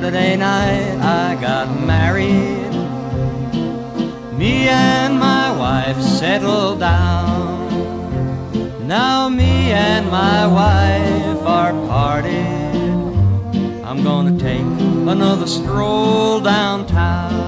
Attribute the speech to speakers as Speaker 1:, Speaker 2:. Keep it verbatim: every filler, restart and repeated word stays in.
Speaker 1: Saturday night I got married. Me and my wife settled down. Now me and my wife are parted. I'm gonna take another stroll downtown.